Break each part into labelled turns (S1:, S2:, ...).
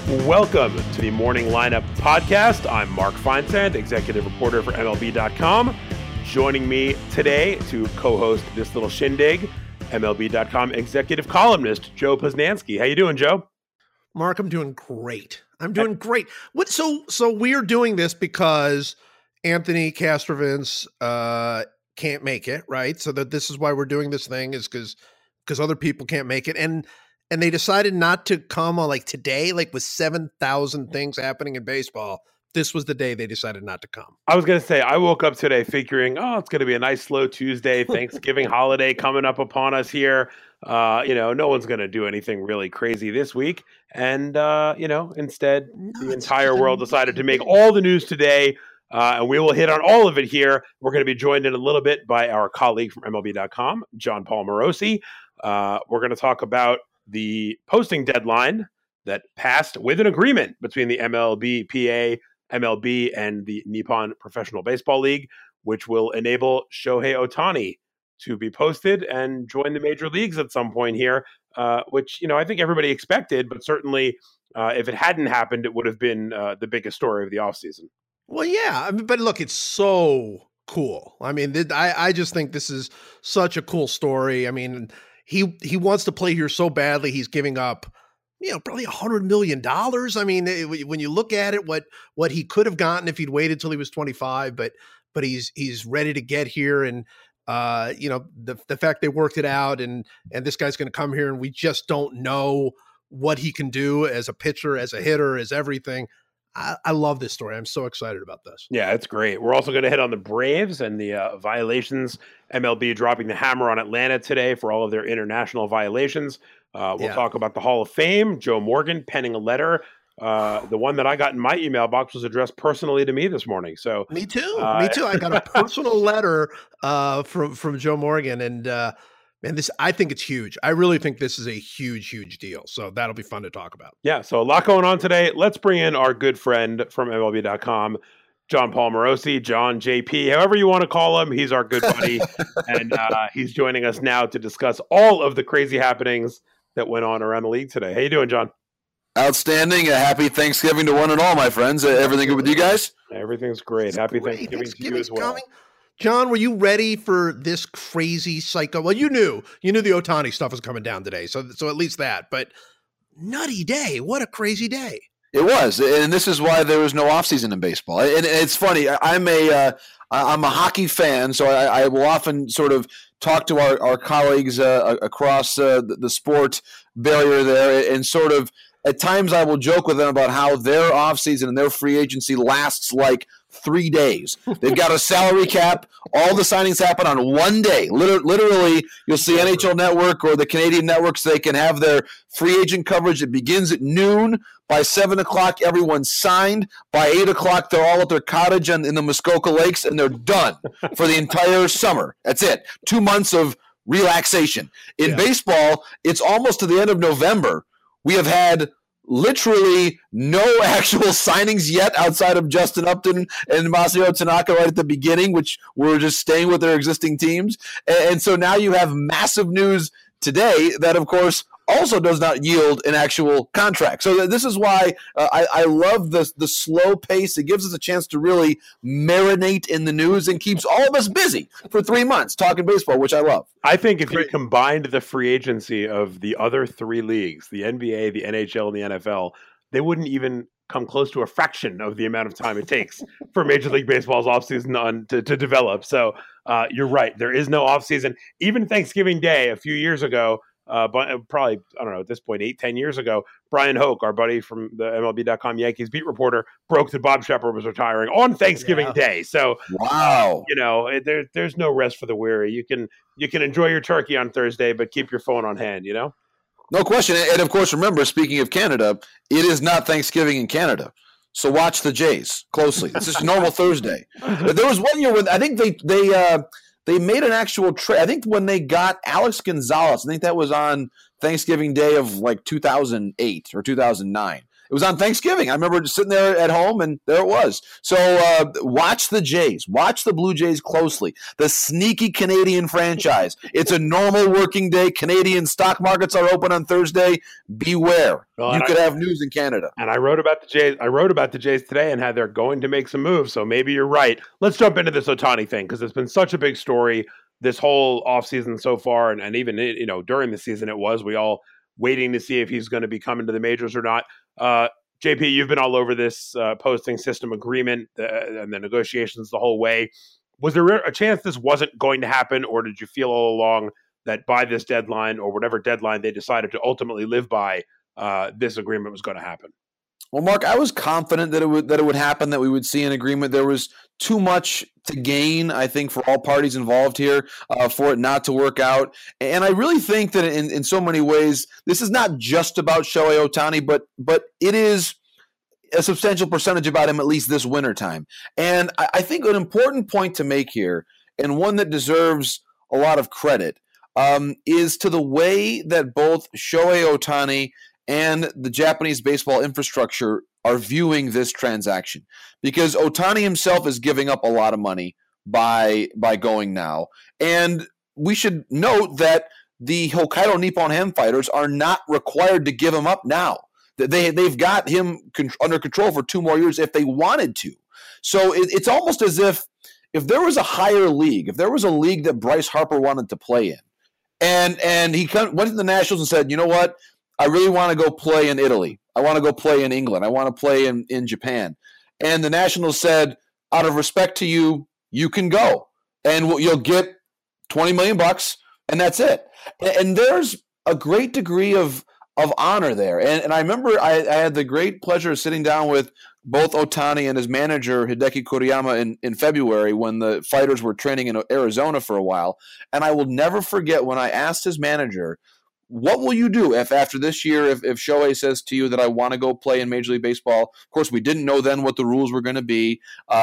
S1: Welcome to the Morning Lineup Podcast. I'm Mark Feinsand, executive reporter for MLB.com. Joining me today to co-host this little shindig, MLB.com executive columnist Joe Posnanski. How you doing, Joe?
S2: Mark, I'm doing great. Great. So we're doing this because Anthony Castrovince can't make it, right? So that this is why we're doing this thing is because other people can't make it, and they decided not to come on like today, like with 7,000 things happening in baseball. This was the day they decided not to come.
S1: I was going to say, I woke up today figuring, it's going to be a nice slow Tuesday, Thanksgiving holiday coming up upon us here. No one's going to do anything really crazy this week. And, instead, the entire world decided to make all the news today. And we will hit on all of it here. We're going to be joined in a little bit by our colleague from MLB.com, John Paul Morosi. We're going to talk about the posting deadline that passed with an agreement between the MLBPA, MLB, and the Nippon Professional Baseball League, which will enable Shohei Ohtani to be posted and join the major leagues at some point here, which, I think everybody expected, but certainly if it hadn't happened, it would have been the biggest story of the offseason.
S2: Well, yeah, but look, it's so cool. I mean, I just think this is such a cool story. I mean, he wants to play here so badly. He's giving up, probably $100 million. I mean, when you look at it, what he could have gotten if he'd waited till he was 25, but he's ready to get here. And, the fact they worked it out and this guy's going to come here and we just don't know what he can do as a pitcher, as a hitter, as everything. I love this story. I'm so excited about this.
S1: Yeah, it's great. We're also going to hit on the Braves and the violations. MLB dropping the hammer on Atlanta today for all of their international violations. We'll talk about the Hall of Fame. Joe Morgan penning a letter. The one that I got in my email box was addressed personally to me this morning. So
S2: me too. I got a personal letter from Joe Morgan, and this, I think it's huge. I really think this is a huge, huge deal. So that'll be fun to talk about.
S1: Yeah, so a lot going on today. Let's bring in our good friend from MLB.com, John Paul Morosi, John JP, however you want to call him. He's our good buddy, and he's joining us now to discuss all of the crazy happenings that went on around the league today. How you doing, John?
S3: Outstanding. A happy Thanksgiving to one and all, my friends. Everything good with you guys?
S1: Everything's great. Happy Thanksgiving to you as well.
S2: Coming. John, were you ready for this crazy cycle? Well, you knew the Ohtani stuff was coming down today. So at least that, but nutty day. What a crazy day.
S3: It was. And this is why there was no offseason in baseball. And it's funny. I'm a hockey fan, so I will often sort of talk to our colleagues across the sport barrier there, and sort of at times I will joke with them about how their offseason and their free agency lasts like 3 days. They've got a salary cap. All the signings happen on one day. Literally, you'll see NHL Network or the Canadian networks. They can have their free agent coverage. It begins at noon. By 7 o'clock, everyone's signed. By 8 o'clock, they're all at their cottage in the Muskoka Lakes, and they're done for the entire summer. That's it. 2 months of relaxation. In baseball, it's almost to the end of November. We have had literally no actual signings yet outside of Justin Upton and Masahiro Tanaka right at the beginning, which were just staying with their existing teams. And so now you have massive news today that, of course, also does not yield an actual contract. So this is why I love the slow pace. It gives us a chance to really marinate in the news and keeps all of us busy for 3 months talking baseball, which I love.
S1: I think if you combined the free agency of the other three leagues, the NBA, the NHL, and the NFL, they wouldn't even come close to a fraction of the amount of time it takes for Major League Baseball's offseason to develop. So you're right. There is no offseason. Even Thanksgiving Day a few years ago, but probably, I don't know, at this point, 8-10 years ago, Brian Hoke, our buddy from the MLB.com Yankees beat reporter, broke that Bob Shepard was retiring on Thanksgiving Day. So,
S3: wow,
S1: there's no rest for the weary. You can enjoy your turkey on Thursday, but keep your phone on hand,
S3: No question. And of course, remember, speaking of Canada, it is not Thanksgiving in Canada. So watch the Jays closely. This is normal Thursday. But there was 1 year when I think they made an actual trade. I think when they got Alex Gonzalez, I think that was on Thanksgiving Day of like 2008 or 2009. It was on Thanksgiving. I remember just sitting there at home, and there it was. So watch the Jays. Watch the Blue Jays closely. The sneaky Canadian franchise. It's a normal working day. Canadian stock markets are open on Thursday. Beware.
S1: Well,
S3: you could have news in Canada.
S1: And I wrote about the Jays. I wrote about the Jays today and how they're going to make some moves. So maybe you're right. Let's jump into this Ohtani thing because it's been such a big story this whole offseason so far, and even during the season we all waiting to see if he's going to be coming to the majors or not. JP, you've been all over this posting system agreement and the negotiations the whole way. Was there a chance this wasn't going to happen, or did you feel all along that by this deadline or whatever deadline they decided to ultimately live by, this agreement was going to happen?
S3: Well, Mark, I was confident that it would happen, that we would see an agreement. There was too much to gain, I think, for all parties involved here for it not to work out. And I really think that in so many ways, this is not just about Shohei Ohtani, but it is a substantial percentage about him, at least this wintertime. And I think an important point to make here, and one that deserves a lot of credit, is to the way that both Shohei Ohtani and the Japanese baseball infrastructure are viewing this transaction. Because Ohtani himself is giving up a lot of money by going now. And we should note that the Hokkaido Nippon Ham Fighters are not required to give him up now. They've got him under control for 2 more years if they wanted to. So it's almost as if there was a higher league, if there was a league that Bryce Harper wanted to play in, and he went to the Nationals and said, you know what, I really want to go play in Italy. I want to go play in England. I want to play in Japan. And the Nationals said, out of respect to you, you can go. And you'll get $20 million, and that's it. And there's a great degree of honor there. And I remember I had the great pleasure of sitting down with both Ohtani and his manager, Hideki Kuriyama, in February when the Fighters were training in Arizona for a while. And I will never forget when I asked his manager, what will you do if after this year, if Shohei says to you that I want to go play in Major League Baseball? Of course, we didn't know then what the rules were going to be.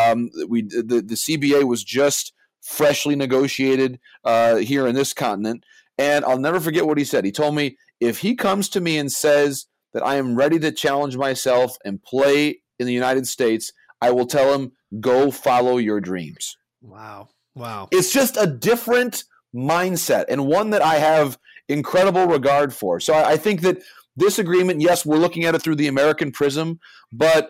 S3: The CBA was just freshly negotiated here in this continent. And I'll never forget what he said. He told me, if he comes to me and says that I am ready to challenge myself and play in the United States, I will tell him, go follow your dreams.
S2: Wow.
S3: It's just a different mindset, and one that I have incredible regard for. So I think that this agreement, yes, we're looking at it through the American prism, but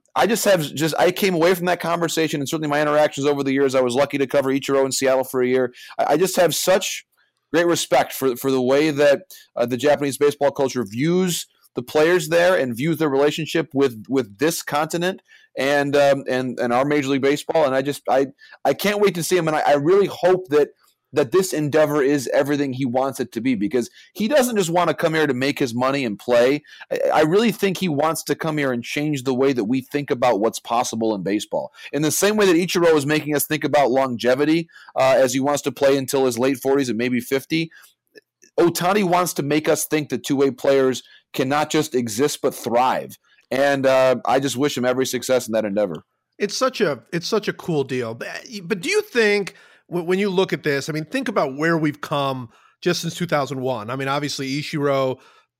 S3: I came away from that conversation, and certainly my interactions over the years. I was lucky to cover Ichiro in Seattle for a year. I just have such great respect for the way that the Japanese baseball culture views the players there and views their relationship with this continent and our Major League Baseball. And I can't wait to see him, and I really hope that this endeavor is everything he wants it to be, because he doesn't just want to come here to make his money and play. I really think he wants to come here and change the way that we think about what's possible in baseball. In the same way that Ichiro is making us think about longevity as he wants to play until his late 40s and maybe 50, Ohtani wants to make us think that two-way players cannot just exist but thrive. And I just wish him every success in that endeavor.
S2: It's such a cool deal. But do you think, when you look at this, I mean, think about where we've come just since 2001. I mean, obviously Ichiro,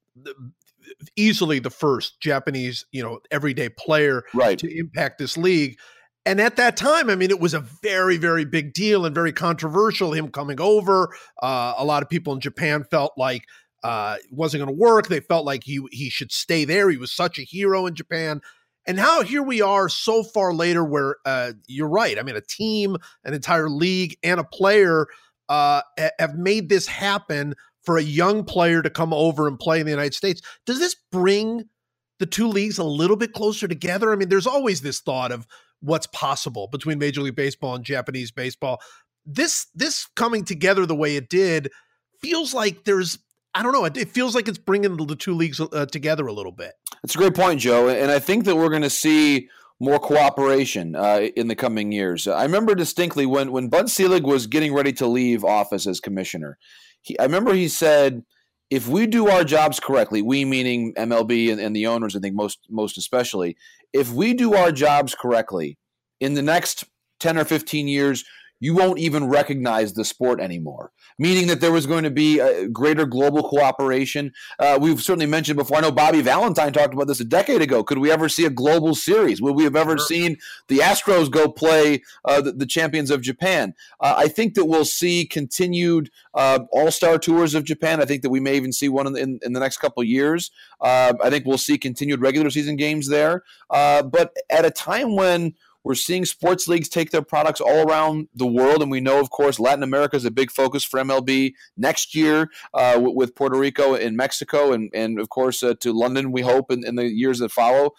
S2: easily the first Japanese, everyday player to impact this league. And at that time, I mean, it was a very, very big deal and very controversial, him coming over. A lot of people in Japan felt like it wasn't going to work. They felt like he should stay there. He was such a hero in Japan. And now here we are so far later where you're right. I mean, a team, an entire league, and a player have made this happen for a young player to come over and play in the United States. Does this bring the two leagues a little bit closer together? I mean, there's always this thought of what's possible between Major League Baseball and Japanese baseball. This coming together the way it did feels like I don't know. It feels like it's bringing the two leagues together a little bit. That's
S3: a great point, Joe. And I think that we're going to see more cooperation in the coming years. I remember distinctly when Bud Selig was getting ready to leave office as commissioner, I remember he said, if we do our jobs correctly, we meaning MLB and the owners, I think most especially, if we do our jobs correctly, in the next 10 or 15 years, you won't even recognize the sport anymore, meaning that there was going to be a greater global cooperation. We've certainly mentioned before, I know Bobby Valentine talked about this a decade ago. Could we ever see a global series? Would we have ever seen the Astros go play the champions of Japan? I think that we'll see continued all-star tours of Japan. I think that we may even see one in the next couple of years. I think we'll see continued regular season games there. But at a time when we're seeing sports leagues take their products all around the world, and we know, of course, Latin America is a big focus for MLB next year with Puerto Rico and Mexico, and of course, to London, we hope, in the years that follow.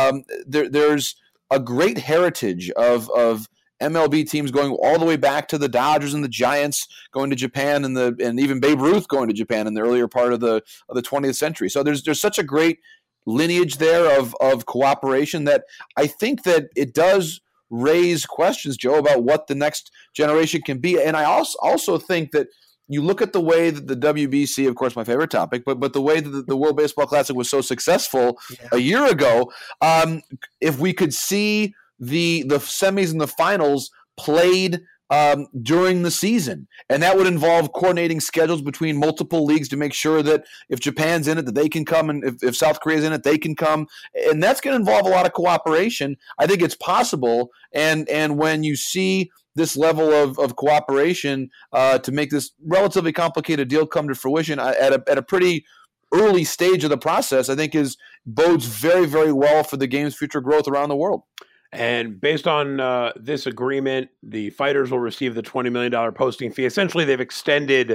S3: There's a great heritage of MLB teams going all the way back to the Dodgers and the Giants going to Japan, and even Babe Ruth going to Japan in the earlier part of the 20th century. So there's such a great lineage there of cooperation that I think that it does raise questions, Joe, about what the next generation can be. And I also think that you look at the way that the WBC, of course, my favorite topic, but the way that the World Baseball Classic was so successful a year ago, if we could see the semis and the finals played during the season, and that would involve coordinating schedules between multiple leagues to make sure that if Japan's in it, that they can come, and if South Korea's in it, they can come, and that's going to involve a lot of cooperation. I think it's possible, and when you see this level of cooperation to make this relatively complicated deal come to fruition at a pretty early stage of the process, I think bodes very, very well for the game's future growth around the world.
S1: And based on this agreement, the fighters will receive the $20 million posting fee. Essentially, they've extended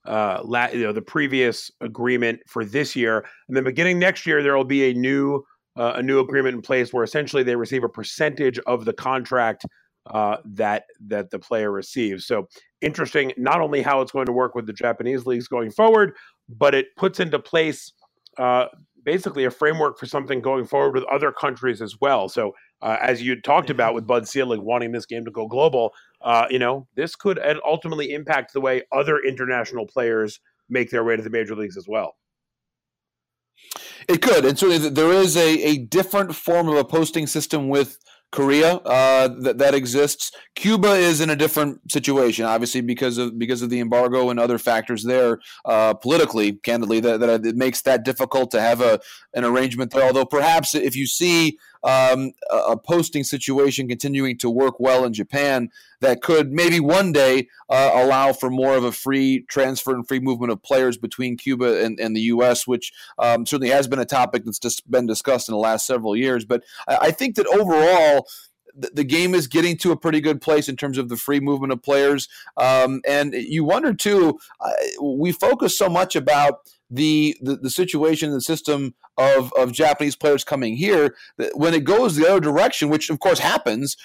S1: the previous agreement for this year, and then beginning next year, there will be a new agreement in place where essentially they receive a percentage of the contract that the player receives. So interesting, not only how it's going to work with the Japanese leagues going forward, but it puts into place basically a framework for something going forward with other countries as well. So as you talked about with Bud Selig wanting this game to go global, this could ultimately impact the way other international players make their way to the major leagues as well.
S3: It could, and certainly there is a different form of a posting system with Korea that exists. Cuba is in a different situation, obviously, because of the embargo and other factors there politically, candidly, that it makes that difficult to have an arrangement there. Although perhaps if you see a posting situation continuing to work well in Japan, that could maybe one day allow for more of a free transfer and free movement of players between Cuba and the U.S., which certainly has been a topic that's just been discussed in the last several years. But I think that overall, the game is getting to a pretty good place in terms of the free movement of players. And you wonder, too, we focus so much about the situation, the system of Japanese players coming here, that when it goes the other direction, which of course happens,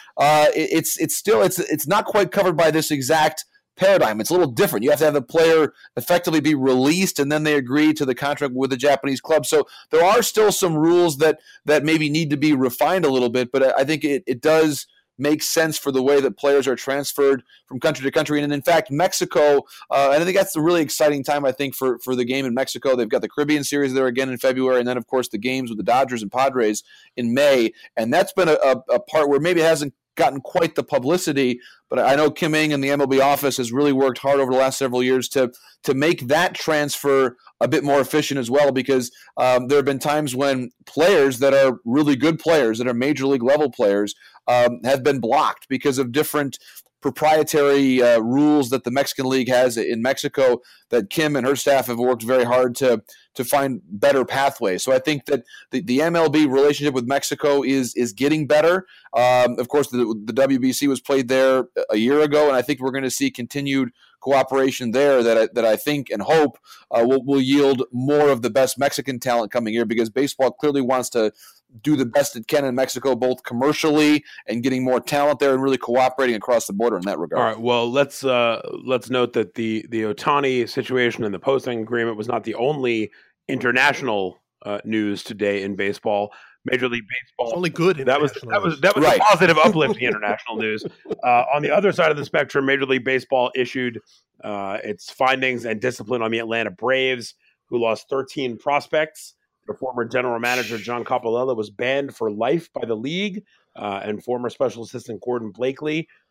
S3: it's not quite covered by this exact paradigm. It's a little different. You have to have the player effectively be released, and then they agree to the contract with the Japanese club. So there are still some rules that maybe need to be refined a little bit, but I think it does make sense for the way that players are transferred from country to country. And in fact, Mexico, and I think that's a really exciting time, I think, for the game in Mexico. They've got the Caribbean Series there again in February, and then, of course, the games with the Dodgers and Padres in May. And that's been a part where maybe it hasn't gotten quite the publicity, but I know Kim Ng and the MLB office has really worked hard over the last several years to make that transfer a bit more efficient as well, because there have been times when players that are really good players, that are major league level players, have been blocked because of different proprietary rules that the Mexican League has in Mexico, that Kim and her staff have worked very hard to find better pathways. So I think that the MLB relationship with Mexico is getting better. Of course, the WBC was played there a year ago, and I think we're going to see continued cooperation there that I think and hope will yield more of the best Mexican talent coming here, because baseball clearly wants to do the best it can in Mexico, both commercially and getting more talent there and really cooperating across the border in that regard.
S1: All right. Well, let's note that the Ohtani situation and the posting agreement was not the only international news today in baseball. Major League Baseball.
S2: It's only good.
S1: That was right. A positive uplifting international news. On the other side of the spectrum, Major League Baseball issued its findings and discipline on the Atlanta Braves, who lost 13 prospects. Their former general manager, John Coppolella, was banned for life by the league, and former special assistant Gordon Blakely,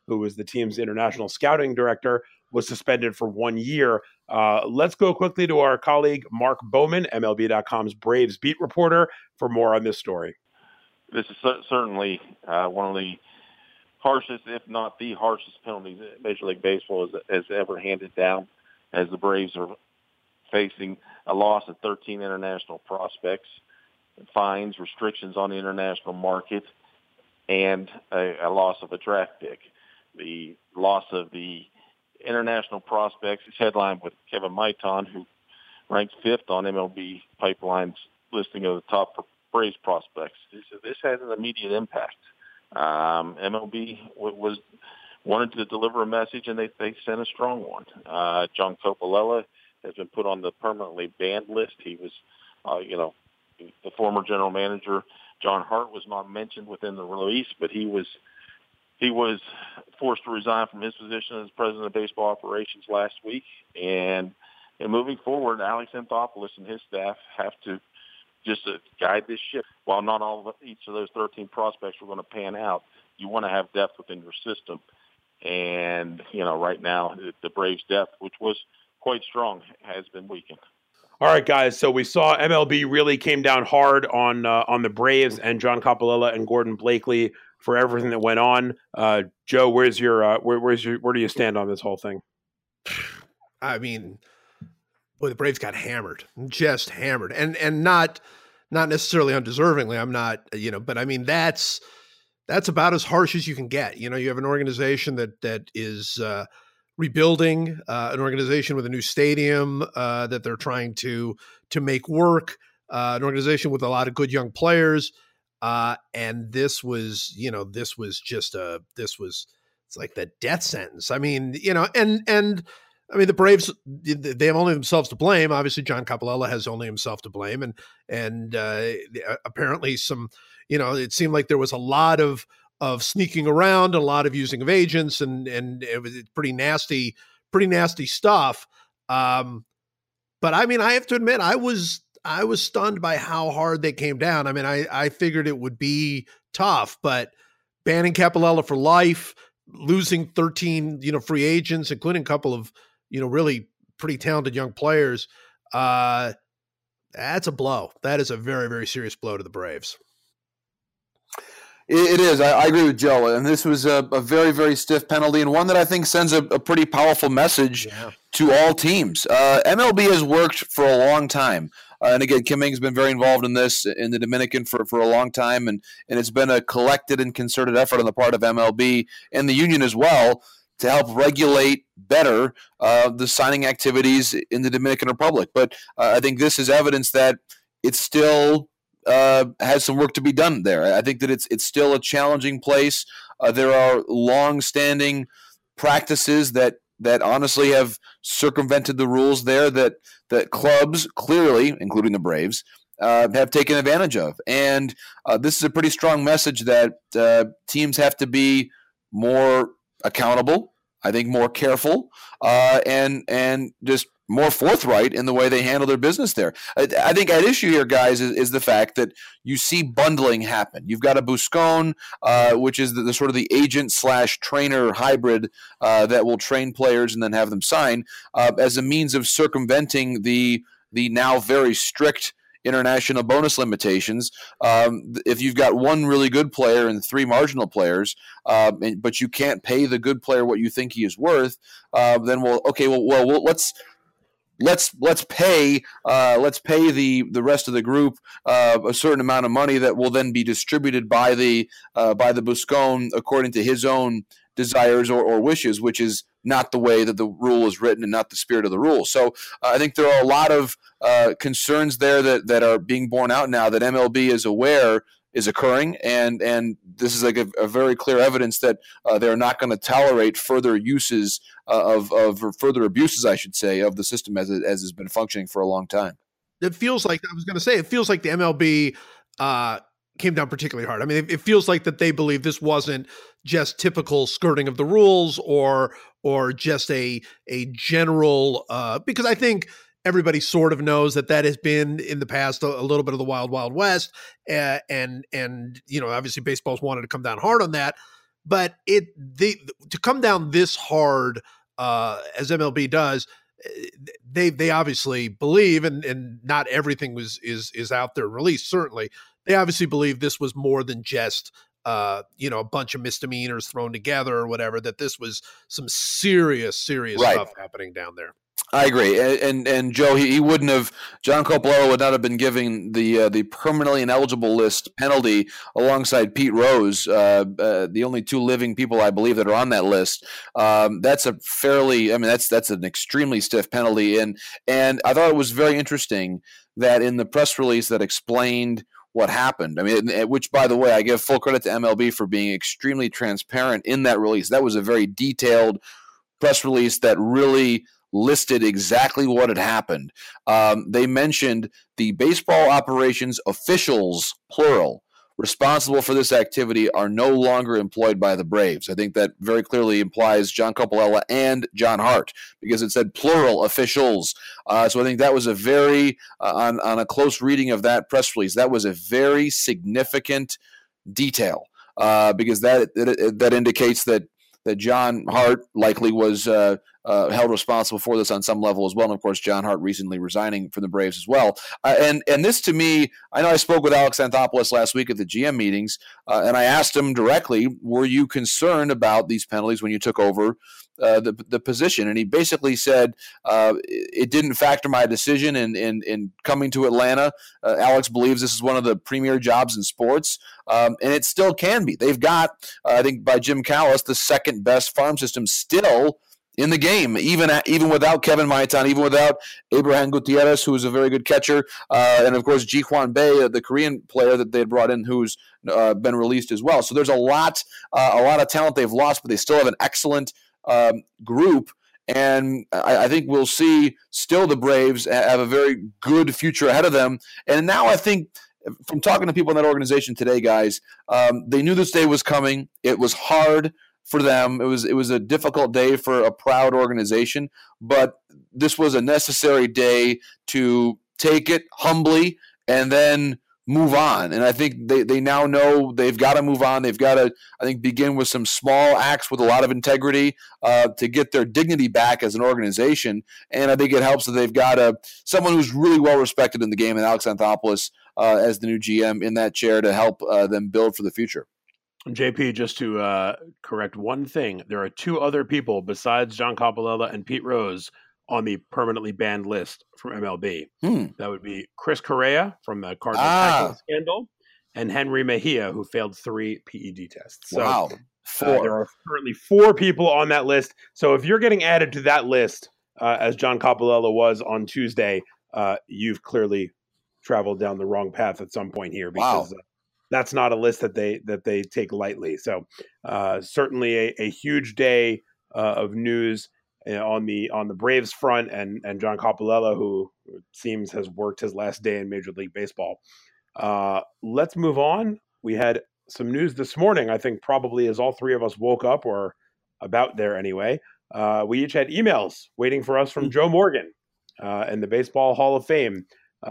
S1: who was the team's international scouting director, was suspended for 1 year. Let's go quickly to our colleague, Mark Bowman, MLB.com's Braves beat reporter, for more on this story.
S4: This is certainly one of the harshest, if not the harshest penalties that Major League Baseball has ever handed down, as the Braves are facing a loss of 13 international prospects, fines, restrictions on the international market, and a loss of a draft pick. The loss of the international prospects is headlined with Kevin Maitan, who ranks 5th on MLB Pipeline's listing of the top Braves prospects. This has an immediate impact. MLB wanted to deliver a message, and they sent a strong one. John Coppolella has been put on the permanently banned list. He was, the former general manager, John Hart, was not mentioned within the release, but he was forced to resign from his position as president of baseball operations last week. And moving forward, Alex Anthopoulos and his staff have to just guide this ship. While not each of those 13 prospects are going to pan out, you want to have depth within your system. And, right now, the Braves' depth, which was quite strong, has been weakened.
S1: All right, guys. So we saw MLB really came down hard on the Braves and John Coppolella and Gordon Blakely for everything that went on. Joe, where do you stand on this whole thing?
S2: I mean, boy, the Braves got hammered, just hammered, and not necessarily undeservingly. I'm not, but I mean that's about as harsh as you can get. You have an organization that is rebuilding, an organization with a new stadium that they're trying to make work, an organization with a lot of good young players, and this was it's like the death sentence. I mean, and I mean, the Braves, they have only themselves to blame. Obviously, John Coppolella has only himself to blame. And apparently it seemed like there was a lot of sneaking around, a lot of using of agents, and it was pretty nasty stuff. But I mean, I have to admit, I was stunned by how hard they came down. I mean, I figured it would be tough, but banning Coppolella for life, losing 13, free agents, including a couple of, really pretty talented young players. That's a blow. That is a very, very serious blow to the Braves.
S3: It is. I agree with Joe. And this was a very, very stiff penalty, and one that I think sends a pretty powerful message to all teams. MLB has worked for a long time. And again, Kim Ng's been very involved in this in the Dominican for a long time, and it's been a collected and concerted effort on the part of MLB and the union as well to help regulate better the signing activities in the Dominican Republic. But I think this is evidence that it still has some work to be done there. I think that it's still a challenging place. There are long-standing practices that honestly have circumvented the rules there that clubs, clearly, including the Braves, have taken advantage of. And this is a pretty strong message that teams have to be more accountable, I think more careful, and just more forthright in the way they handle their business there. I think at issue here, guys, is the fact that you see bundling happen. You've got a Buscón, which is the sort of the agent/trainer hybrid that will train players and then have them sign as a means of circumventing the now very strict international bonus limitations. If you've got one really good player and 3 marginal players, but you can't pay the good player what you think he is worth, then let's pay the rest of the group a certain amount of money that will then be distributed by the Buscón according to his own desires or wishes, which is not the way that the rule is written and not the spirit of the rule. So I think there are a lot of concerns there that are being borne out now that MLB is aware is occurring, and this is like a very clear evidence that they're not going to tolerate further uses or further abuses, I should say, of the system as has been functioning for a long time.
S2: It feels like it feels like the MLB came down particularly hard. I mean, it feels like that they believe this wasn't just typical skirting of the rules or just a general because I think everybody sort of knows that has been in the past a little bit of the wild, wild west. And obviously baseball's wanted to come down hard on that. but to come down this hard as MLB does, they obviously believe, and not everything is out there released. Certainly, they obviously believe this was more than just a bunch of misdemeanors thrown together or whatever. That this was some serious right. stuff happening down there.
S3: I agree, and Joe, he wouldn't have. John Coppolella would not have been giving the permanently ineligible list penalty alongside Pete Rose, the only two living people I believe that are on that list. That's a fairly, I mean, that's an extremely stiff penalty, and I thought it was very interesting that in the press release that explained what happened. I mean, which, by the way, I give full credit to MLB for being extremely transparent in that release. That was a very detailed press release that really listed exactly what had happened. They mentioned the baseball operations officials, plural, responsible for this activity are no longer employed by the Braves. I think that very clearly implies John Coppolella and John Hart, because it said plural officials. So I think that was a very, on a close reading of that press release, that was a very significant detail, because that indicates that John Hart likely was held responsible for this on some level as well. And of course, John Hart recently resigning from the Braves as well. And this, to me, I know I spoke with Alex Anthopoulos last week at the GM meetings, and I asked him directly, were you concerned about these penalties when you took over the position? And he basically said, it didn't factor my decision in coming to Atlanta. Alex believes this is one of the premier jobs in sports, and it still can be. They've got, I think by Jim Callis, the second best farm system still in the game, even without Kevin Maitan, even without Abraham Gutierrez, who is a very good catcher, and of course Ji-Hwan Bae, the Korean player that they had brought in, who's been released as well. So there's a lot of talent they've lost, but they still have an excellent group. And I think we'll see still the Braves have a very good future ahead of them. And now I think, from talking to people in that organization today, guys, they knew this day was coming. It was hard for them. It was a difficult day for a proud organization, but this was a necessary day to take it humbly and then move on. And I think they now know they've got to move on. They've got to, I think, begin with some small acts with a lot of integrity to get their dignity back as an organization. And I think it helps that they've got someone who's really well respected in the game, and Alex Anthopoulos as the new GM in that chair to help them build for the future.
S1: JP, just to correct one thing, there are two other people besides John Coppolella and Pete Rose on the permanently banned list from MLB. That would be Chris Correa from the Cardinals tackling scandal, and Henry Mejia, who failed 3 PED tests. So,
S3: wow.
S1: There are currently 4 people on that list. So if you're getting added to that list, as John Coppolella was on Tuesday, you've clearly traveled down the wrong path at some point here, because that's not a list that they take lightly. So certainly a huge day of news on the Braves front, and John Coppolella, who it seems has worked his last day in Major League Baseball. Let's move on. We had some news this morning, I think probably as all 3 of us woke up, or about there anyway. We each had emails waiting for us from Joe Morgan in the Baseball Hall of Fame,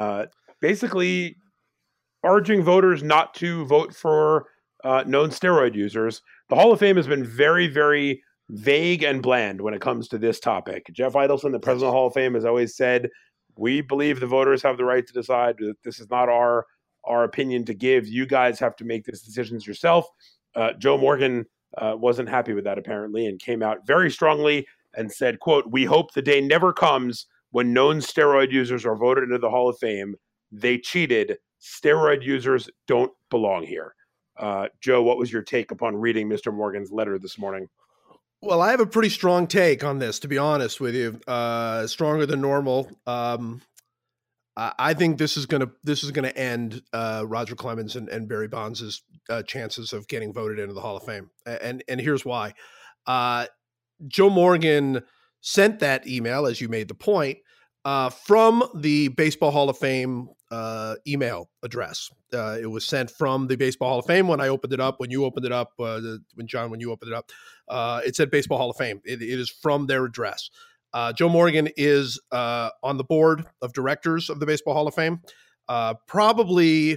S1: basically urging voters not to vote for known steroid users. The Hall of Fame has been very, very vague and bland when it comes to this topic. Jeff Idelson, the president of the Hall of Fame, has always said, we believe the voters have the right to decide. This is not our opinion to give. You guys have to make these decisions yourself. Joe Morgan wasn't happy with that, apparently, and came out very strongly and said, quote, "We hope the day never comes when known steroid users are voted into the Hall of Fame. They cheated. Steroid users don't belong here." Joe, what was your take upon reading Mr. Morgan's letter this morning?
S2: Well, I have a pretty strong take on this, to be honest with you. Stronger than normal. I think this is gonna end Roger Clemens and Barry Bonds' chances of getting voted into the Hall of Fame, and here's why. Joe Morgan sent that email, as you made the point, from the Baseball Hall of Fame email address. It was sent from the Baseball Hall of Fame when I opened it up. When you opened it up, when you opened it up, it said Baseball Hall of Fame. It is from their address. Joe Morgan is on the board of directors of the Baseball Hall of Fame. Probably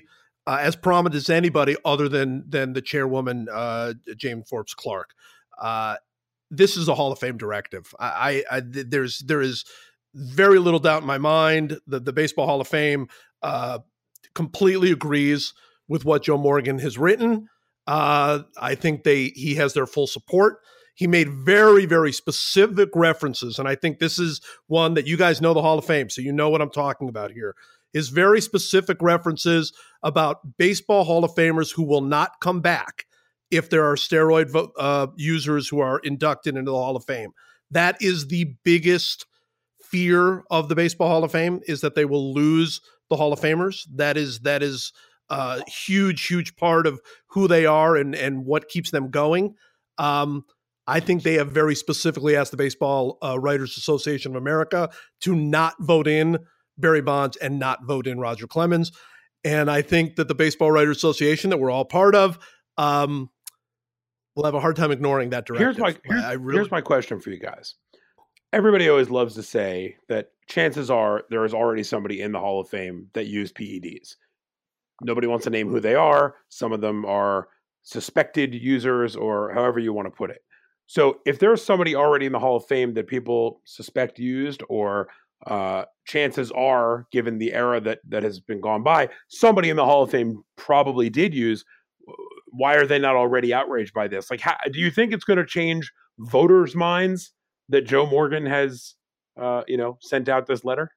S2: as prominent as anybody other than the chairwoman, Jane Forbes Clark. This is a Hall of Fame directive. There is very little doubt in my mind that the Baseball Hall of Fame completely agrees with what Joe Morgan has written. I think he has their full support. He made very, very specific references, and I think this is one that you guys know the Hall of Fame, so you know what I'm talking about here. Is very specific references about Baseball Hall of Famers who will not come back if there are steroid users who are inducted into the Hall of Fame. That is the biggest fear of the Baseball Hall of Fame, is that they will lose the Hall of Famers. That is a huge, huge part of who they are and what keeps them going. I think they have very specifically asked the Baseball Writers Association of America to not vote in Barry Bonds and not vote in Roger Clemens. And I think that the Baseball Writers Association that we're all part of will have a hard time ignoring that directive.
S1: Here's my question for you guys. Everybody always loves to say that chances are there is already somebody in the Hall of Fame that used PEDs. Nobody wants to name who they are. Some of them are suspected users, or however you want to put it. So if there's somebody already in the Hall of Fame that people suspect used, or chances are, given the era that has been gone by, somebody in the Hall of Fame probably did use, why are they not already outraged by this? Like, do you think it's going to change voters' minds that Joe Morgan has, sent out this letter?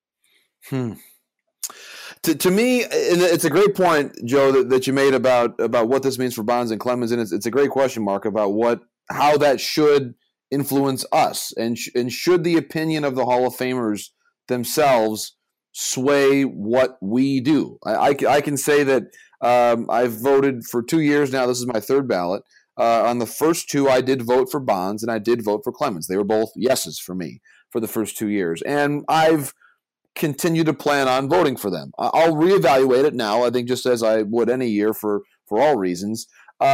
S3: To me, and it's a great point, Joe, that you made about what this means for Bonds and Clemens, and it's a great question, Mark, about how that should influence us, and should the opinion of the Hall of Famers themselves sway what we do. I can say that I've voted for 2 years now. This is my third ballot. On the first two, I did vote for Bonds, and I did vote for Clemens. They were both yeses for me for the first 2 years, and I've continue to plan on voting for them. I'll reevaluate it now, I think, just as I would any year for all reasons.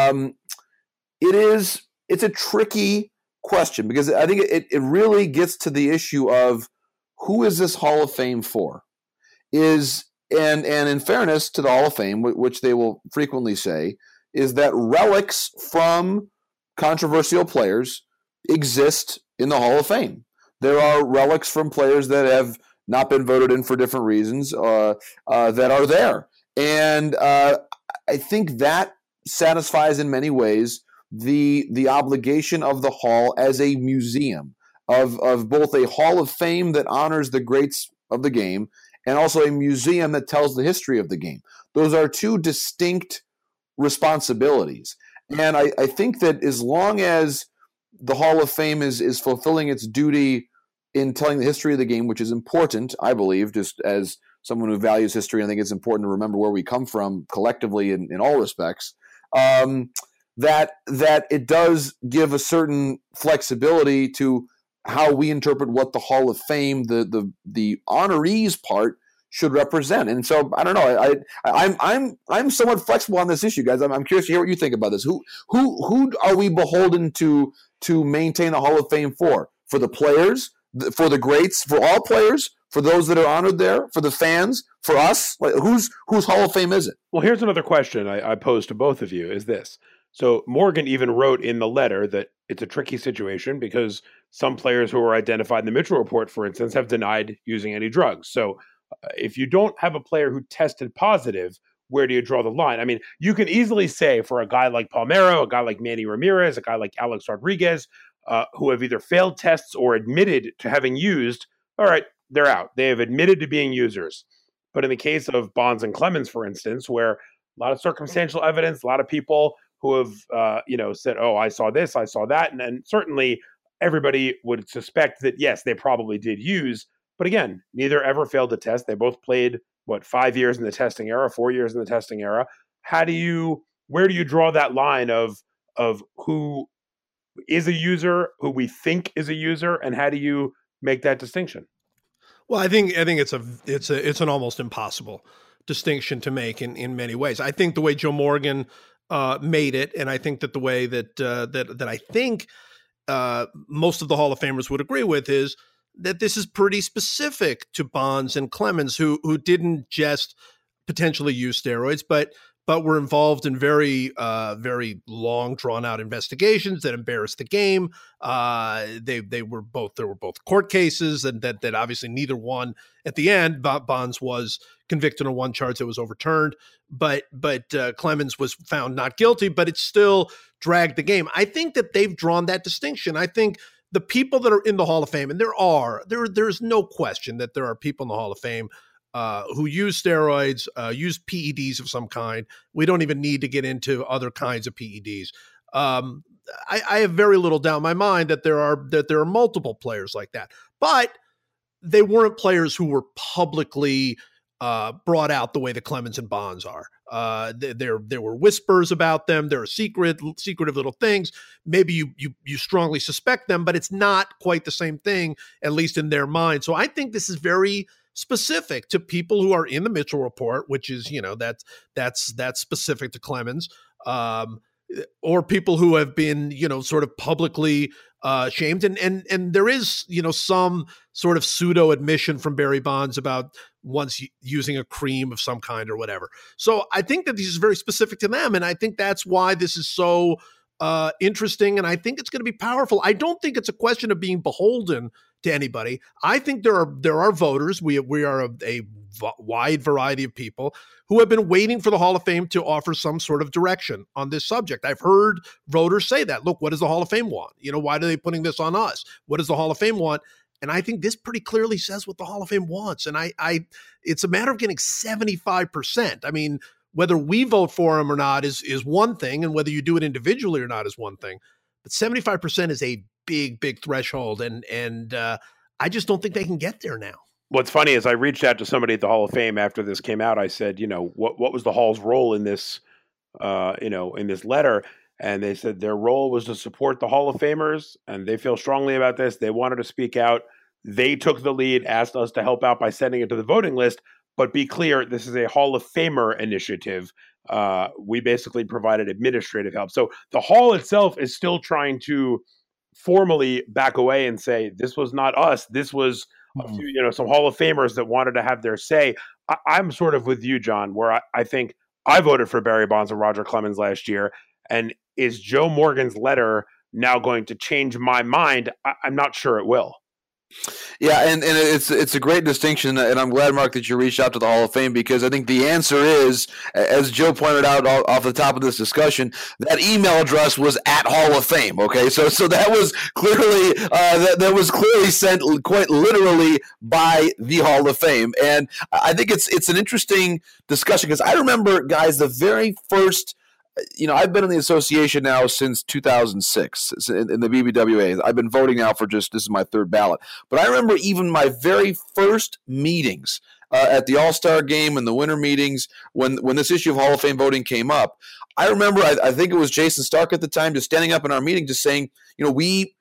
S3: It's a tricky question, because I think it really gets to the issue of who is this Hall of Fame for? And in fairness to the Hall of Fame, which they will frequently say, is that relics from controversial players exist in the Hall of Fame. There are relics from players that have not been voted in for different reasons that are there. And I think that satisfies in many ways the obligation of the Hall as a museum of both a Hall of Fame that honors the greats of the game and also a museum that tells the history of the game. Those are two distinct responsibilities. And I think that as long as the Hall of Fame is fulfilling its duty in telling the history of the game, which is important, I believe, just as someone who values history, I think it's important to remember where we come from collectively in all respects, that it does give a certain flexibility to how we interpret what the Hall of Fame, the honorees part, should represent. And so I don't know. I'm somewhat flexible on this issue, guys. I'm curious to hear what you think about this. Who are we beholden to maintain the Hall of Fame for? For the players, for the greats, for all players, for those that are honored there, for the fans, for us? Like, whose Hall of Fame is it?
S1: Well, here's another question I posed to both of you, is this. So Morgan even wrote in the letter that it's a tricky situation because some players who were identified in the Mitchell report, for instance, have denied using any drugs. So if you don't have a player who tested positive, where do you draw the line? I mean, you can easily say for a guy like Palmeiro, a guy like Manny Ramirez, a guy like Alex Rodriguez, who have either failed tests or admitted to having used, all right, they're out. They have admitted to being users. But in the case of Bonds and Clemens, for instance, where a lot of circumstantial evidence, a lot of people who have, said, oh, I saw this, I saw that. And certainly everybody would suspect that, yes, they probably did use. But again, neither ever failed to test. They both played, 5 years in the testing era, 4 years in the testing era. Where do you draw that line of who is a user, who we think is a user, and how do you make that distinction?
S2: Well, I think it's an almost impossible distinction to make in many ways. I think the way Joe Morgan made it, and I think that the way that I think most of the Hall of Famers would agree with, is that this is pretty specific to Bonds and Clemens, who didn't just potentially used steroids, but were involved in very long, drawn out investigations that embarrassed the game. There were both court cases, and that obviously neither one at the end. Bonds was convicted on one charge that was overturned, but Clemens was found not guilty, but it still dragged the game. I think that they've drawn that distinction. I think the people that are in the Hall of Fame, and there's no question that there are people in the Hall of Fame who use steroids, use PEDs of some kind. We don't even need to get into other kinds of PEDs. I have very little doubt in my mind that there are multiple players like that, but they weren't players who were publicly brought out the way the Clemens and Bonds are. There were whispers about them. There are secretive little things. Maybe you strongly suspect them, but it's not quite the same thing, at least in their mind. So I think this is very specific to people who are in the Mitchell Report, which is, that's specific to Clemens, or people who have been, sort of publicly shamed. And there is, some sort of pseudo admission from Barry Bonds about once using a cream of some kind or whatever. So I think that this is very specific to them. And I think that's why this is so interesting. And I think it's going to be powerful. I don't think it's a question of being beholden to anybody. I think there are voters. We are a wide variety of people who have been waiting for the Hall of Fame to offer some sort of direction on this subject. I've heard voters say that. Look, what does the Hall of Fame want? Why are they putting this on us? What does the Hall of Fame want? And I think this pretty clearly says what the Hall of Fame wants. And it's a matter of getting 75%. I mean, whether we vote for him or not is one thing, and whether you do it individually or not is one thing. But 75% is a big threshold, and I just don't think they can get there now.
S1: What's funny is I reached out to somebody at the Hall of Fame after this came out. I said, what was the Hall's role in this, in this letter? And they said their role was to support the Hall of Famers, and they feel strongly about this. They wanted to speak out. They took the lead, asked us to help out by sending it to the voting list. But be clear, this is a Hall of Famer initiative. We basically provided administrative help. So the Hall itself is still trying to formally back away and say, this was not us. This was a few, some Hall of Famers that wanted to have their say. I'm sort of with you, John, where I think I voted for Barry Bonds and Roger Clemens last year. And is Joe Morgan's letter now going to change my mind? I'm not sure it will.
S3: Yeah, and it's a great distinction, and I'm glad, Mark, that you reached out to the Hall of Fame, because I think the answer is, as Joe pointed out off the top of this discussion, that email address was at Hall of Fame. Okay, so that was clearly that was clearly sent quite literally by the Hall of Fame, and I think it's an interesting discussion, because I remember, guys, the very first. I've been in the association now since 2006 in the BBWA. I've been voting now for this is my third ballot. But I remember even my very first meetings at the All-Star game and the winter meetings when this issue of Hall of Fame voting came up. I remember, I think it was Jason Stark at the time, just standing up in our meeting just saying, we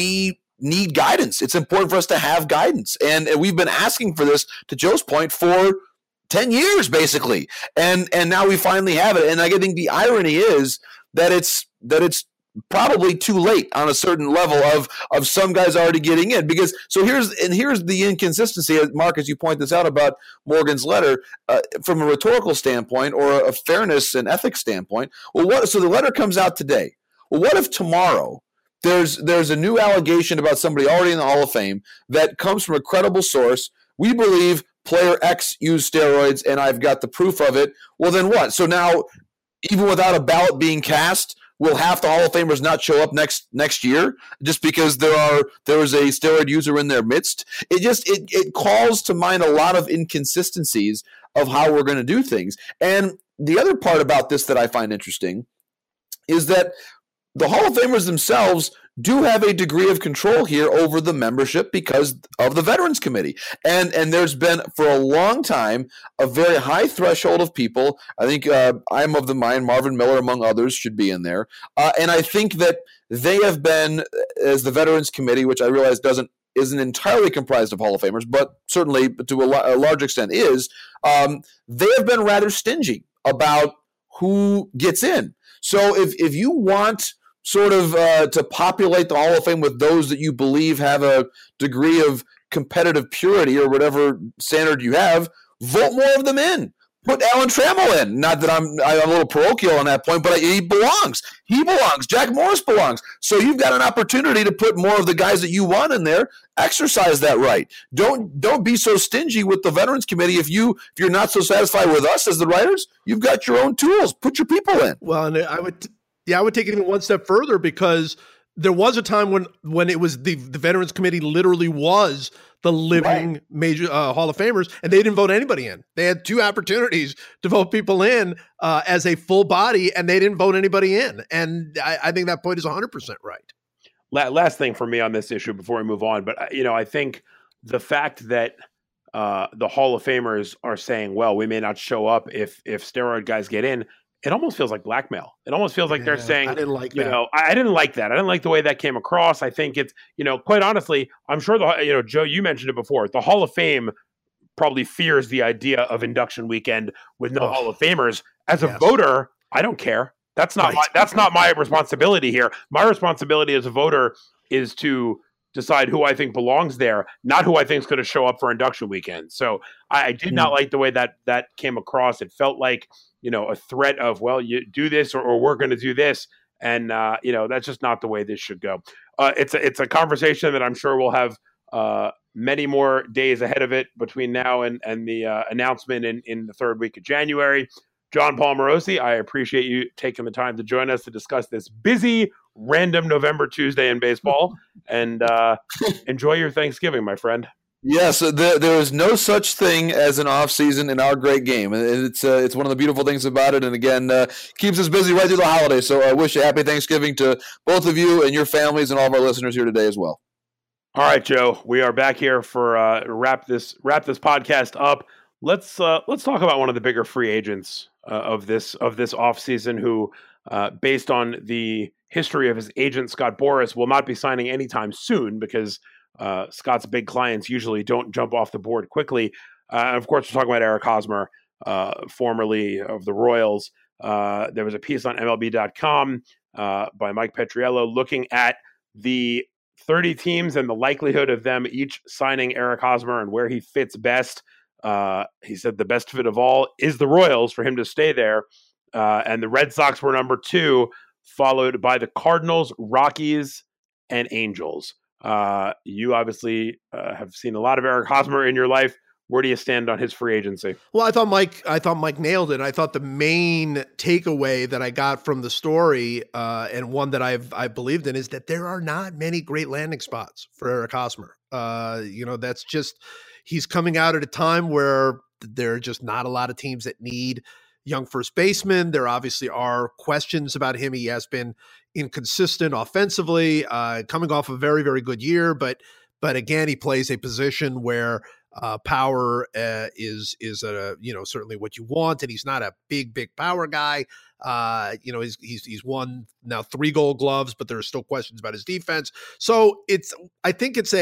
S3: need guidance. It's important for us to have guidance. And we've been asking for this, to Joe's point, for 10 years, basically. And now we finally have it. And I think the irony is that it's probably too late on a certain level of some guys already getting in. Because here's the inconsistency, Mark, as you point this out about Morgan's letter, from a rhetorical standpoint or a fairness and ethics standpoint. So the letter comes out today. Well, what if tomorrow there's a new allegation about somebody already in the Hall of Fame that comes from a credible source? We believe player X used steroids, and I've got the proof of it. Well, then what? So now, even without a ballot being cast, will half the Hall of Famers not show up next year just because there is a steroid user in their midst? It calls to mind a lot of inconsistencies of how we're going to do things. And the other part about this that I find interesting is that the Hall of Famers themselves do have a degree of control here over the membership because of the Veterans Committee. And there's been, for a long time, a very high threshold of people. I think I'm of the mind Marvin Miller, among others, should be in there. And I think that they have been, as the Veterans Committee, which I realize isn't entirely comprised of Hall of Famers, but certainly to a large extent is, they have been rather stingy about who gets in. So if you want sort of to populate the Hall of Fame with those that you believe have a degree of competitive purity or whatever standard you have, vote more of them in. put Alan Trammell in. Not that I'm a little parochial on that point, but he belongs. He belongs. Jack Morris belongs. So you've got an opportunity to put more of the guys that you want in there. Exercise that right. Don't be so stingy with the Veterans Committee. If you're not so satisfied with us as the writers, you've got your own tools. Put your people in.
S2: Well, and I would take it even one step further, because there was a time when it was the Veterans Committee literally was the living major Hall of Famers, and they didn't vote anybody in. They had 2 opportunities to vote people in as a full body, and they didn't vote anybody in. And I think that point is 100% right.
S1: Last thing for me on this issue before we move on, but I think the fact that the Hall of Famers are saying, well, we may not show up if steroid guys get in, it almost feels like blackmail. It almost feels like they're saying,
S2: I didn't like
S1: that. I didn't like that. I didn't like the way that came across. I think it's, quite honestly, I'm sure Joe, you mentioned it before. The Hall of Fame probably fears the idea of induction weekend with no Hall of Famers. As a voter, I don't care. That's not my responsibility here. My responsibility as a voter is to decide who I think belongs there, not who I think is going to show up for induction weekend. So I did not like the way that came across. It felt like, a threat of, well, you do this or we're going to do this. And, that's just not the way this should go. It's a conversation that I'm sure we'll have many more days ahead of it between now and the announcement in the 3rd week of January. John Paul Morosi, I appreciate you taking the time to join us to discuss this busy, random November Tuesday in baseball. And enjoy your Thanksgiving, my friend.
S3: Yes, there is no such thing as an off season in our great game. It's one of the beautiful things about it, and again, keeps us busy right through the holidays. So I wish a happy Thanksgiving to both of you and your families and all of our listeners here today as well.
S1: All right, Joe, we are back here for wrap this podcast up. Let's talk about one of the bigger free agents of this off season, who, based on the history of his agent Scott Boras, will not be signing anytime soon because Scott's big clients usually don't jump off the board quickly. And of course, we're talking about Eric Hosmer, formerly of the Royals. There was a piece on MLB.com by Mike Petriello looking at the 30 teams and the likelihood of them each signing Eric Hosmer and where he fits best. He said the best fit of all is the Royals for him to stay there. And the Red Sox were number 2, followed by the Cardinals, Rockies, and Angels. You obviously have seen a lot of Eric Hosmer in your life. Where do you stand on his free agency?
S2: Well, I thought Mike nailed it. I thought the main takeaway that I got from the story, and one that I've believed in, is that there are not many great landing spots for Eric Hosmer. That's just, he's coming out at a time where there are just not a lot of teams that need young first baseman. There obviously are questions about him. He has been inconsistent offensively, coming off a very, very good year, but again, he plays a position where power is certainly what you want, and he's not a big power guy. He's won now 3 Gold Gloves, but there are still questions about his defense. So I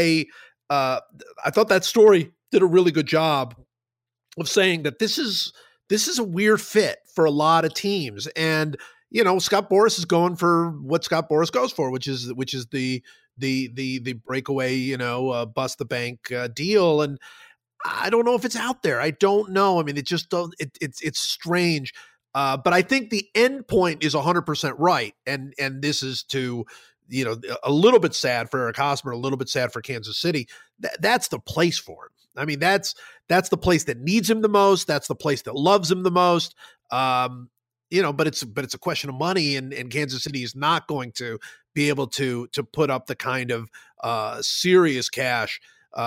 S2: thought that story did a really good job of saying that this is a weird fit for a lot of teams. And, Scott Boras is going for what Scott Boras goes for, which is the breakaway, bust the bank deal. And I don't know if it's out there. I don't know. I mean, it's strange. But I think the end point is 100% right. And this is to, a little bit sad for Eric Hosmer, a little bit sad for Kansas City. That's the place for him. I mean, that's the place that needs him the most. That's the place that loves him the most. But it's a question of money, and Kansas City is not going to be able to put up the kind of serious cash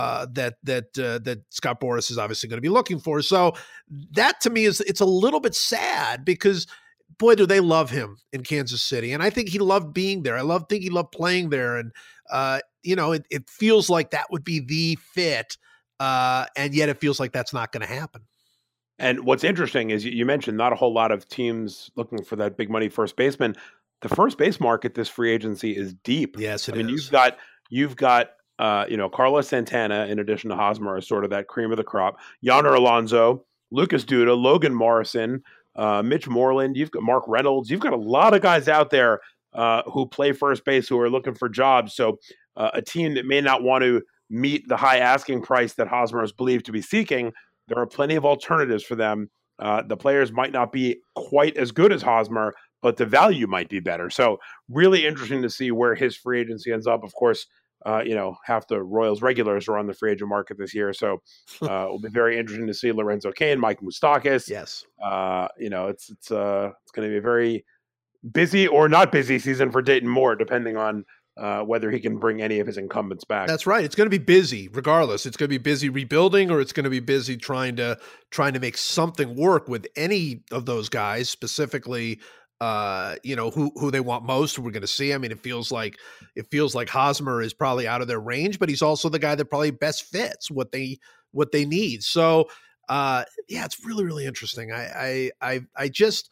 S2: that Scott Boras is obviously going to be looking for. So that to me it's a little bit sad, because boy, do they love him in Kansas City. And I think he loved being there. I think he loved playing there. And, it feels like that would be the fit. And yet it feels like that's not going to happen.
S1: And what's interesting is you mentioned not a whole lot of teams looking for that big money first baseman. The first base market this free agency is deep.
S2: Yes, it is.
S1: I mean, you've got Carlos Santana, in addition to Hosmer, is sort of that cream of the crop. Yonder Alonso, Lucas Duda, Logan Morrison, Mitch Moreland. You've got Mark Reynolds. You've got a lot of guys out there who play first base who are looking for jobs. So a team that may not want to meet the high asking price that Hosmer is believed to be seeking, there are plenty of alternatives for them The players might not be quite as good as Hosmer, but the value might be better. So really interesting to see where his free agency ends up. Of course, half the Royals regulars are on the free agent market this year. So it'll be very interesting to see Lorenzo Cain, Mike Moustakas.
S2: Yes.
S1: It's going to be a very busy or not busy season for Dayton Moore, depending on whether he can bring any of his incumbents back.
S2: That's right. It's going to be busy regardless. It's going to be busy rebuilding, or it's going to be busy trying to make something work with any of those guys, specifically who they want most. We're going to see. I mean, it feels like Hosmer is probably out of their range, but he's also the guy that probably best fits what they need. So it's really, really interesting. I just,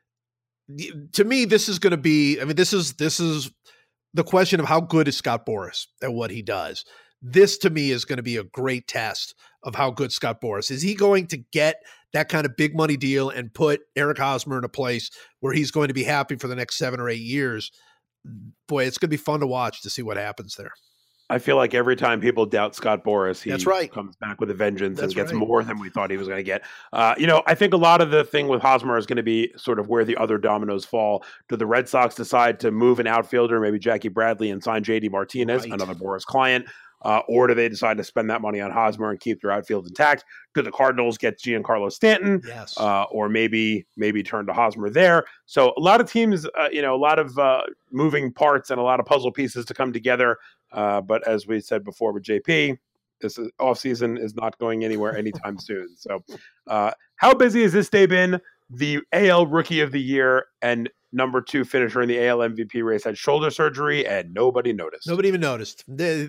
S2: to me, this is going to be, I mean, this is the question of how good is Scott Boras at what he does. This, to me, is going to be a great test of how good Scott Boras is. He going to get that kind of big money deal and put Eric Hosmer in a place where he's going to be happy for the next 7 or 8 years? Boy, it's going to be fun to watch to see what happens there.
S1: I feel like every time people doubt Scott Boras, he
S2: That's right.
S1: comes back with a vengeance
S2: That's
S1: and gets
S2: right.
S1: more than we thought he was going to get. I think a lot of the thing with Hosmer is going to be sort of where the other dominoes fall. Do the Red Sox decide to move an outfielder, maybe Jackie Bradley, and sign J.D. Martinez,
S2: Right.
S1: another Boras client? Or do they decide to spend that money on Hosmer and keep their outfield intact? Do the Cardinals get Giancarlo Stanton?
S2: Yes.
S1: Or maybe turn to Hosmer there? So a lot of teams, a lot of moving parts and a lot of puzzle pieces to come together. But as we said before with JP, this offseason is not going anywhere anytime soon. So how busy has this day been? The AL Rookie of the Year and number 2 finisher in the AL MVP race had shoulder surgery, and nobody noticed.
S2: Nobody even noticed.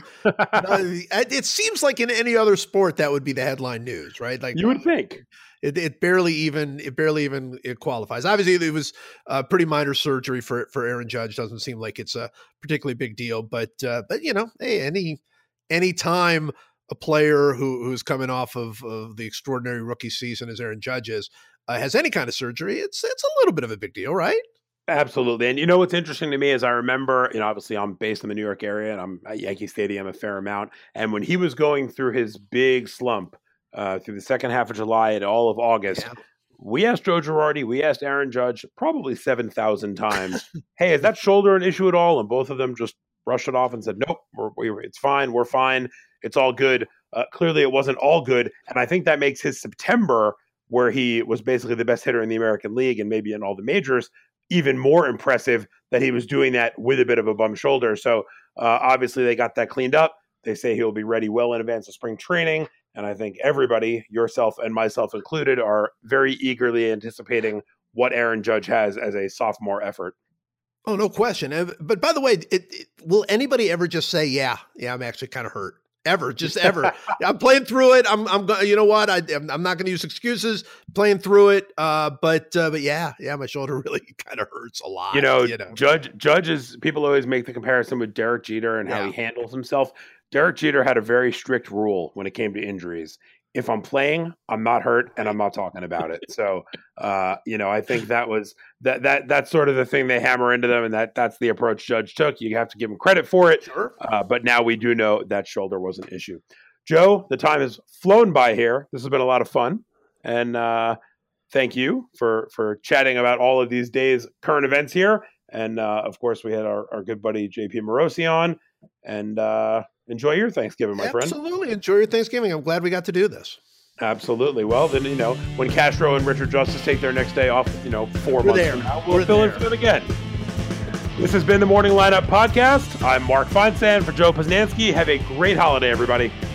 S2: It seems like in any other sport that would be the headline news, right? Like
S1: you would think.
S2: It barely even qualifies. Obviously, it was a pretty minor surgery for Aaron Judge. Doesn't seem like it's a particularly big deal, but hey, any time a player who's coming off of the extraordinary rookie season as Aaron Judge is has any kind of surgery, it's a little bit of a big deal, right?
S1: Absolutely. And what's interesting to me is I remember, obviously I'm based in the New York area and I'm at Yankee Stadium a fair amount. And when he was going through his big slump through the second half of July and all of August, we asked Joe Girardi, we asked Aaron Judge probably 7,000 times, hey, is that shoulder an issue at all? And both of them just brushed it off and said, nope, it's fine. We're fine. It's all good. Clearly it wasn't all good. And I think that makes his September, where he was basically the best hitter in the American League and maybe in all the majors, even more impressive that he was doing that with a bit of a bum shoulder. So obviously they got that cleaned up. They say he'll be ready well in advance of spring training. And I think everybody, yourself and myself included, are very eagerly anticipating what Aaron Judge has as a sophomore effort.
S2: Oh, no question. But by the way, will anybody ever just say, yeah, I'm actually kind of hurt? Ever. I'm playing through it. I'm you know what? I'm not going to use excuses. Playing through it. But yeah, my shoulder really kind of hurts a lot.
S1: Judge is, people always make the comparison with Derek Jeter and how he handles himself. Derek Jeter had a very strict rule when it came to injuries. If I'm playing, I'm not hurt and I'm not talking about it. So, I think that was that's sort of the thing they hammer into them. And that's the approach Judge took. You have to give him credit for it.
S2: Sure.
S1: But now we do know that shoulder was an issue. Joe, the time has flown by here. This has been a lot of fun. And thank you for chatting about all of these days' current events here. And of course, we had our good buddy JP Morosi on. And enjoy your Thanksgiving, my friend.
S2: Absolutely. Enjoy your Thanksgiving. I'm glad we got to do this.
S1: Absolutely. Well, then, when Castro and Richard Justice take their next day off, 4 months from now, we'll fill in for them again. This has been the Morning Lineup Podcast. I'm Mark Feinsand for Joe Posnanski. Have a great holiday, everybody.